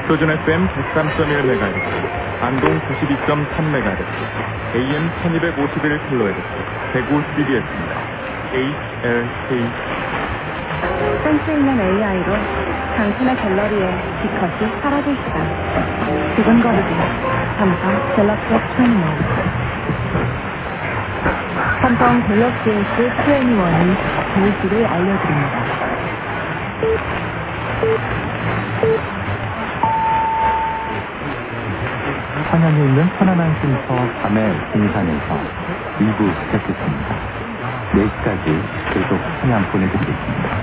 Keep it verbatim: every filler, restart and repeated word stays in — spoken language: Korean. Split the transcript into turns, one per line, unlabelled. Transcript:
표준 에프엠 백삼 점 일 메가헤르츠, 안동 구십이 점 삼 메가헤르츠, 에이엠 천이백오십일 킬로헤르츠, 대구 씨비에스입니다. 에이치엘케이.
센스 있는 에이아이로 당신의 갤러리에 기컷이 사라질 시간. 두근거리기 삼성 갤럭시 에스 이십일. 삼성 갤럭시 에스 이십일이 제일씨를 알려드립니다.
천안에 있는 편안한 쉼터 밤의 등산에서 이 부 시작했습니다. 네 시까지 계속 청양 보내드리겠습니다.